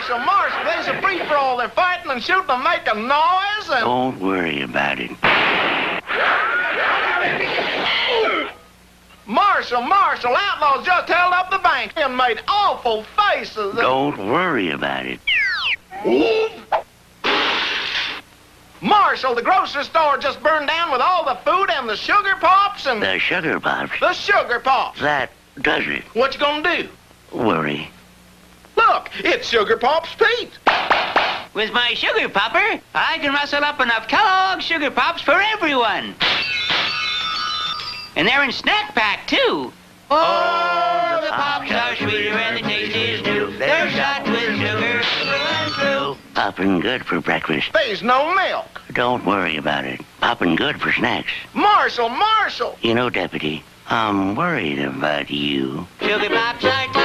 Marshal, there's a free-for-all. They're fighting and shooting and making noise and... Don't worry about it. Marshal, outlaws just held up the bank and made awful faces. Don't worry about it. Marshal, the grocery store just burned down with all the food and the sugar pops and... The sugar pops? The sugar pops. That does it. What you gonna do? Worry. Look, it's Sugar Pops Pete. With my sugar popper, I can rustle up enough Kellogg's Sugar Pops for everyone. And they're in snack pack, too. Oh, the pops are sweeter and the taste is new. They're shot with sugar through and through. Poppin' good for breakfast. There's no milk. Don't worry about it. Poppin' good for snacks. Marshal! You know, Deputy, I'm worried about you. Sugar Pops are